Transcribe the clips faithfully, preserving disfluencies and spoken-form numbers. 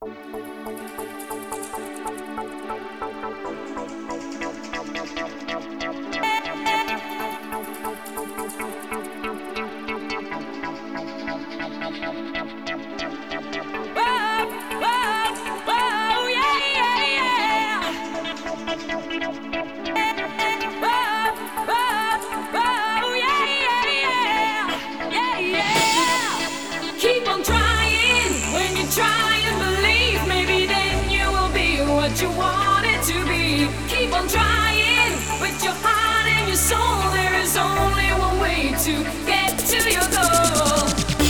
Keep on trying. When you try and believe, maybe then you will be what you want it to be. Keep on trying with your heart and your soul. There is only one way to get to your goal.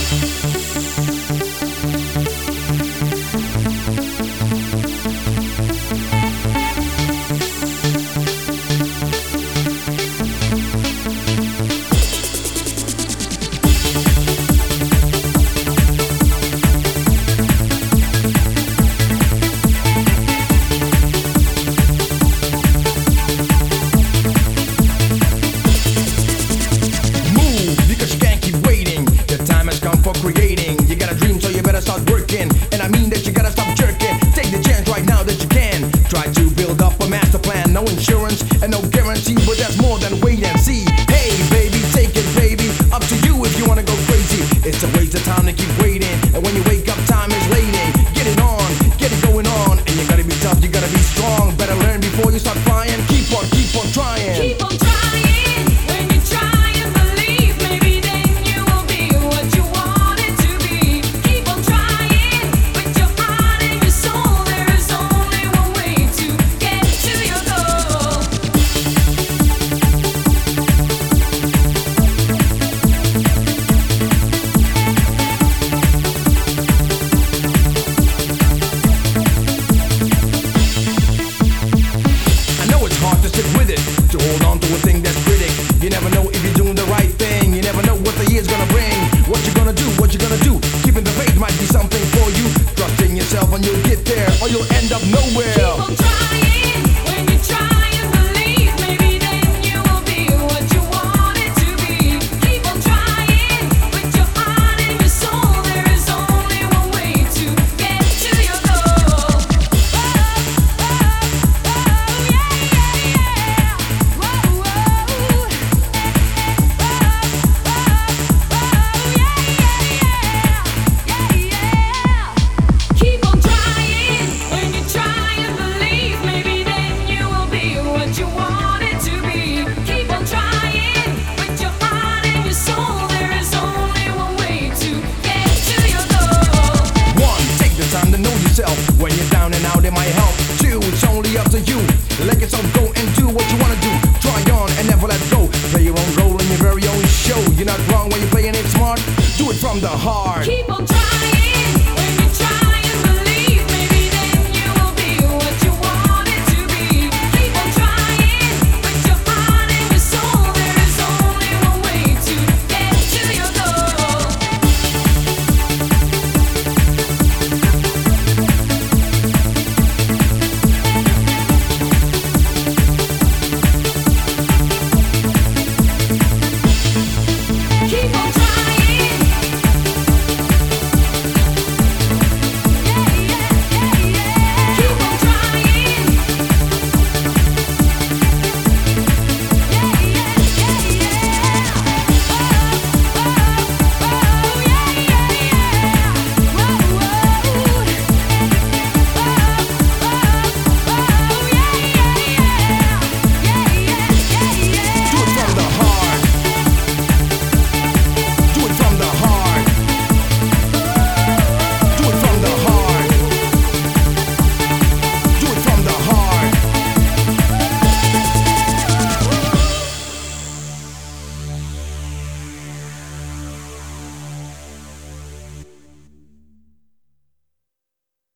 Creating, you got a dream, so you better start working. And I mean that you gotta stop jerking. Take the chance right now that you can. Try to build up a master plan. No insurance and no guarantee, but that's more than wait and see. Hey baby, take it baby, up to you if you wanna go crazy. It's a waste of time to keep waiting, and when you wake up time is waiting. Get it on, get it going on, and you gotta be tough, you gotta be strong. Better learn before you start flying. Keep on, keep on trying. Keep on trying. When you try and believe, maybe then you will be what you want it to be. Keep on trying with your heart and your soul. There is only one way to get to your goal. I know it's hard to stick with it, to hold on to a thing that's critic. You never know if you're doing the right thing. You never know what the year's gonna bring. What you gonna do, what you gonna do. Keeping the faith might be something for you. Trust in yourself and you'll get there, or you'll end up nowhere. Keep on trying. When you try and believe, maybe then you will be what you want it to be. Keep on trying with your heart and your soul. There is only one way to get to your goal. Oh, oh, oh, yeah, yeah, yeah. Whoa, whoa. Oh, oh, oh, yeah, yeah, yeah. Yeah, yeah. Keep on trying. When you try and believe, maybe then you will be what you want it to be. Keep on trying with your heart and your soul. There is only one way to get to your goal. One, take the time to know yourself. When you're down and out, it might help. Two, it's only up to you. Let yourself go and do what you wanna do. Try on and never let go. Play your own role in your very own show. You're not wrong when you're playing it smart. Do it from the heart. Keep on